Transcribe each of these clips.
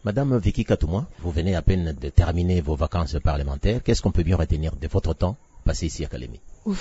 Madame Vicky Katouma, vous venez à peine de terminer vos vacances parlementaires. Qu'est-ce qu'on peut bien retenir de votre temps passé ici à Kalemi?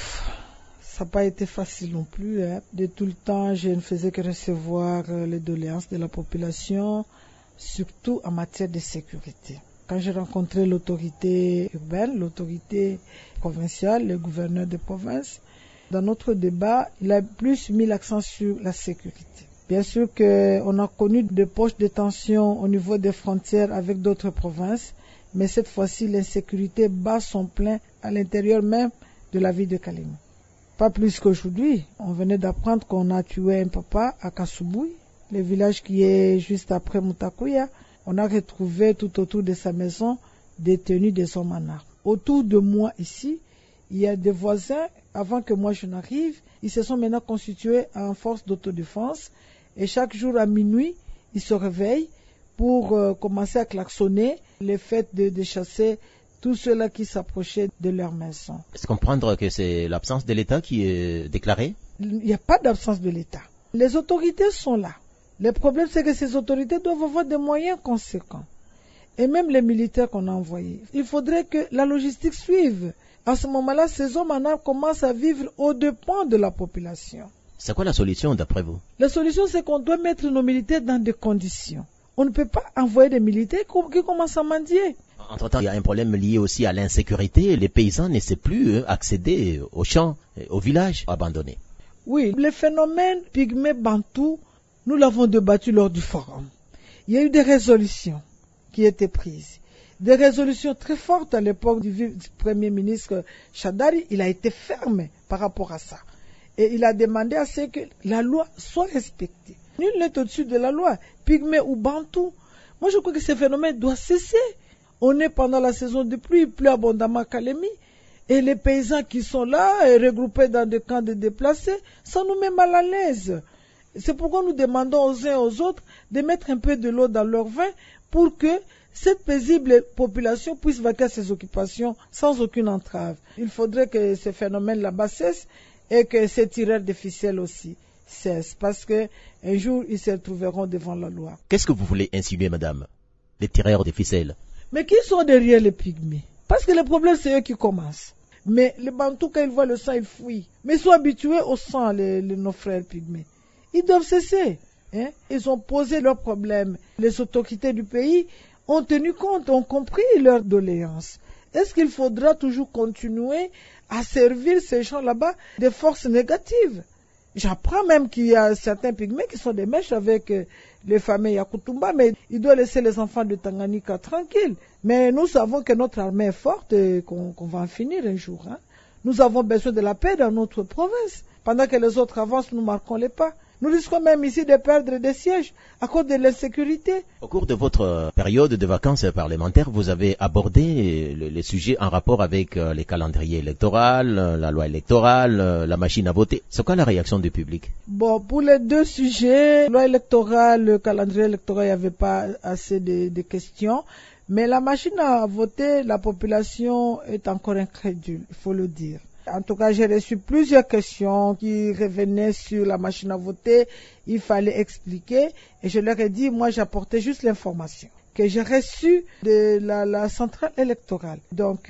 Ça n'a pas été facile non plus. De tout le temps, je ne faisais que recevoir les doléances de la population, surtout en matière de sécurité. Quand j'ai rencontré l'autorité urbaine, l'autorité provinciale, le gouverneur de province, dans notre débat, il a plus mis l'accent sur la sécurité. Bien sûr qu'on a connu des poches de tension au niveau des frontières avec d'autres provinces, mais cette fois-ci, l'insécurité bat son plein à l'intérieur même de la ville de Kalemi. Pas plus qu'aujourd'hui, on venait d'apprendre qu'on a tué un papa à Kasubui, le village qui est juste après Mutakuya. On a retrouvé tout autour de sa maison détenus des hommes en armes. Autour de moi ici, il y a des voisins, avant que moi je n'arrive, ils se sont maintenant constitués en force d'autodéfense et chaque jour à minuit, ils se réveillent pour commencer à klaxonner le fait de chasser tous ceux-là qui s'approchaient de leur maison. Est-ce comprendre que c'est l'absence de l'État qui est déclarée? Il n'y a pas d'absence de l'État. Les autorités sont là. Le problème, c'est que ces autorités doivent avoir des moyens conséquents. Et même les militaires qu'on a envoyés. Il faudrait que la logistique suive. À ce moment-là, ces hommes en armes commencent à vivre aux dépens de la population. C'est quoi la solution d'après vous? La solution, c'est qu'on doit mettre nos militaires dans des conditions. On ne peut pas envoyer des militaires qui commencent à mendier. Entre-temps, il y a un problème lié aussi à l'insécurité. Les paysans ne savent plus accéder aux champs, aux villages abandonnés. Oui, le phénomène pygmée-bantou, nous l'avons débattu lors du forum. Il y a eu des résolutions qui étaient prises. Des résolutions très fortes à l'époque du Premier ministre Chadari. Il a été ferme par rapport à ça. Et il a demandé à ce que la loi soit respectée. Nul n'est au-dessus de la loi, pygmée ou bantou. Moi, je crois que ce phénomène doit cesser. On est pendant la saison de pluie, il pleut abondamment à Kalemi. Et les paysans qui sont là, regroupés dans des camps de déplacés, ça nous met mal à l'aise. C'est pourquoi nous demandons aux uns et aux autres de mettre un peu de l'eau dans leur vin pour que cette paisible population puisse vaquer à ses occupations sans aucune entrave. Il faudrait que ce phénomène là-bas cesse et que ces tireurs de ficelles aussi cessent, parce qu'un jour, ils se retrouveront devant la loi. Qu'est-ce que vous voulez insinuer, madame? Les tireurs de ficelles? Mais qui sont derrière les pygmées? Parce que le problème, c'est eux qui commencent. Mais les Bantous, quand ils voient le sang, ils fuient. Mais ils sont habitués au sang, nos frères pygmées. Ils doivent cesser. Ils ont posé leurs problèmes. Les autorités du pays ont tenu compte, ont compris leurs doléances. Est-ce qu'il faudra toujours continuer à servir ces gens là-bas des forces négatives? J'apprends même qu'il y a certains pygmées qui sont des mèches avec les familles Yakutumba, mais ils doivent laisser les enfants de Tanganyika tranquilles. Mais nous savons que notre armée est forte et qu'on va en finir un jour. Nous avons besoin de la paix dans notre province. Pendant que les autres avancent, nous marquons les pas. Nous risquons même ici de perdre des sièges à cause de l'insécurité. Au cours de votre période de vacances parlementaires, vous avez abordé les sujets en rapport avec les calendriers électoraux, la loi électorale, la machine à voter. C'est quoi la réaction du public? Bon, pour les deux sujets, loi électorale, le calendrier électoral, il n'y avait pas assez de questions. Mais la machine à voter, la population est encore incrédule, il faut le dire. En tout cas, j'ai reçu plusieurs questions qui revenaient sur la machine à voter. Il fallait expliquer. Et je leur ai dit, moi, j'apportais juste l'information que j'ai reçue de la centrale électorale. Donc,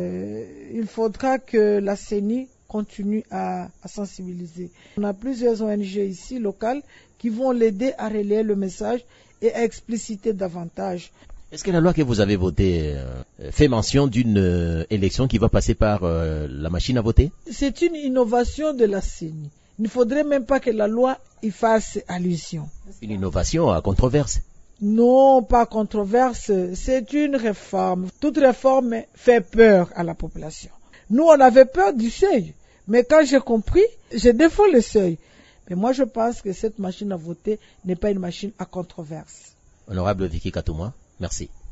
il faudra que la CENI continue à sensibiliser. On a plusieurs ONG ici, locales, qui vont l'aider à relayer le message et à expliciter davantage. Est-ce que la loi que vous avez votée fait mention d'une élection qui va passer par la machine à voter? C'est une innovation de la CENI. Il ne faudrait même pas que la loi y fasse allusion. Une innovation à controverse? Non, pas controverse. C'est une réforme. Toute réforme fait peur à la population. Nous, on avait peur du seuil. Mais quand j'ai compris, je défends le seuil. Mais moi, je pense que cette machine à voter n'est pas une machine à controverse. Honorable Vicky Katouma, merci.